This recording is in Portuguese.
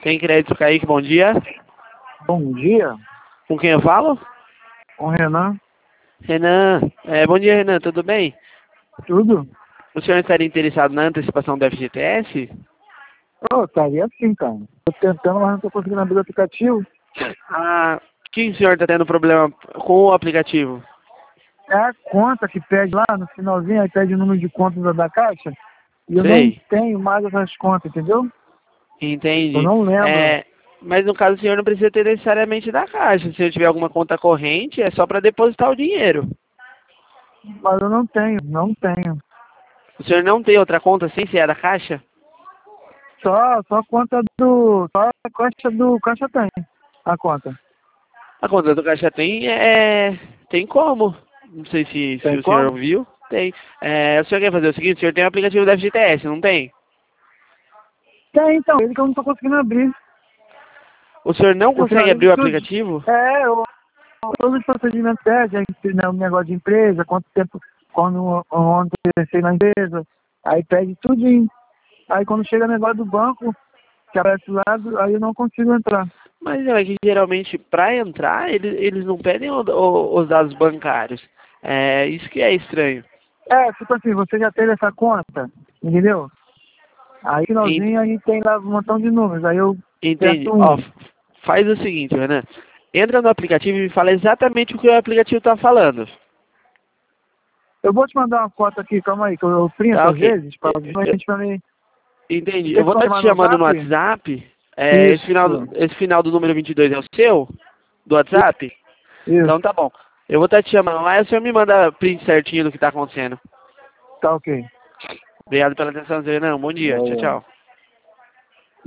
Tem crédito, Kaique, bom dia. Bom dia, Com quem eu falo? com o Renan. Renan. Bom dia, Renan, tudo bem? Tudo? O senhor estaria interessado na antecipação do FGTS? Oh, estaria assim, cara. Tô tentando, mas não tô conseguindo abrir o aplicativo. Ah, que o senhor está tendo problema com o aplicativo? É a conta que pede lá no finalzinho, aí pede o número de contas da Caixa. E eu não Sei, tenho mais essas contas, entendeu? Eu entendi. não lembro. Mas no caso o senhor não precisa ter necessariamente da Caixa. Se o senhor tiver alguma conta corrente, é só para depositar o dinheiro. Mas eu não tenho, não tenho. O senhor não tem outra conta sem ser a da Caixa? Só a conta do. Só a Caixa do Caixa tem. A conta. A conta do Caixa tem como. Não sei se Tem o senhor como? ouviu. Tem. O senhor quer fazer o seguinte, o senhor tem o aplicativo da FGTS, não tem? Tem, então. Ele que eu não tô conseguindo abrir. O senhor não Eu consegue abrir finalizo o tudo. aplicativo? Todos os procedimentos né, um negócio de empresa, quanto tempo, quando ontem eu comecei na empresa, aí pede tudinho. Aí quando chega o negócio do banco, que aparece lá, aí eu não consigo entrar. Mas é que geralmente para entrar eles não pedem os dados bancários. É isso que é estranho. Tipo assim, você já teve essa conta, entendeu? Aí En- finalzinho a gente tem lá um montão de números, aí eu Entende? aperto Ó, um. faz o seguinte, Renan. Entra no aplicativo e me fala exatamente o que o aplicativo está falando. Eu vou te mandar uma foto aqui, calma aí, que eu printo Tá, às ok. vezes, pra gente pra mim. Entendi. Tem Eu vou como estar te chamar no chamando no WhatsApp? WhatsApp. Isso, Esse final do número 22 é o seu? Do WhatsApp? isso, Então tá bom. Eu vou estar te chamando lá e o senhor me manda print certinho do que está acontecendo. tá ok. Obrigado pela atenção, Renan. Bom dia. Tchau, Valeu. tchau.